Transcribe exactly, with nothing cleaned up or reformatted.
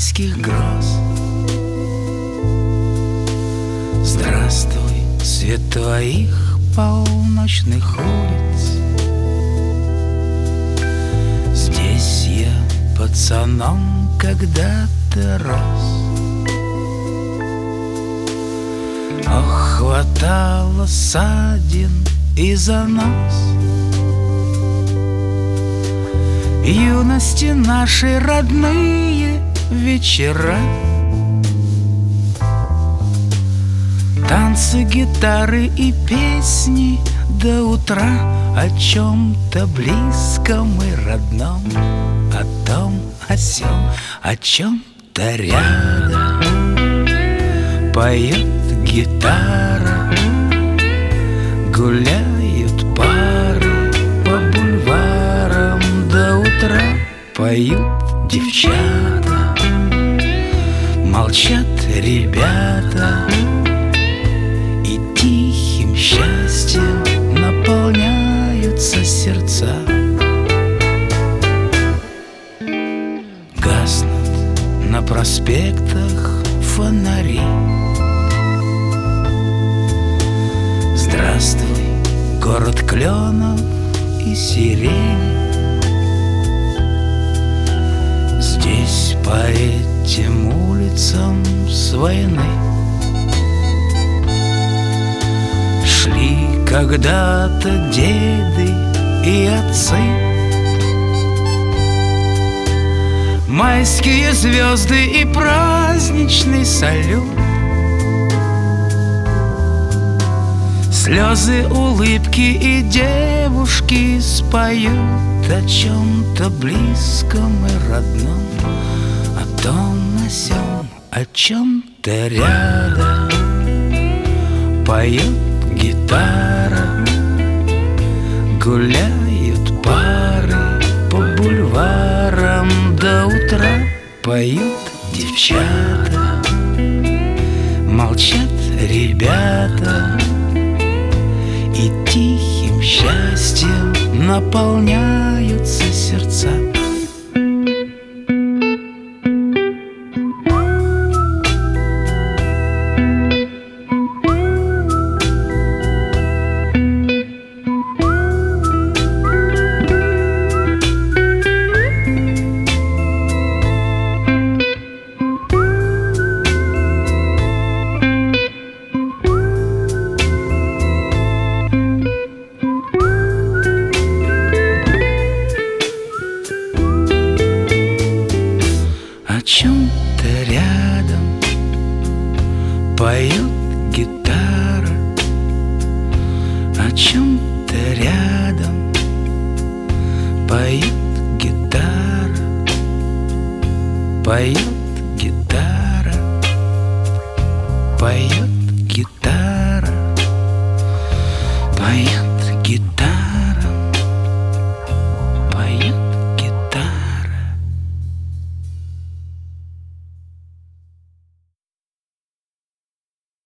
майских гроз. Здравствуй, свет твоих полночных улиц. Здесь я пацаном когда-то рос. Ох, хватало ссадин и занос. Юности нашей родные вечера, танцы, гитары и песни до утра о чем-то близком и родном, о том, о сём, о чем-то рядом. Поет гитара, гуляют пары по бульварам до утра. Поют девчата, молчат ребята, и тихим счастьем наполняются сердца. Гаснут на проспектах фонари. Здравствуй, город кленов и сирени. Здесь по этим улицам с войны шли когда-то деды и отцы. Майские звезды и праздничный салют, слезы, улыбки и девушки споют о чем-то близком и родном, о том, о сём, о чем-то рядом. Поет гитара, гуляют пары по бульварам до утра. Поют девчата, молчат ребята, и тихим счастьем наполняются сердца. О чем-то рядом поет гитара, о чем-то рядом поет гитара, поет гитара, поет гитара, поет.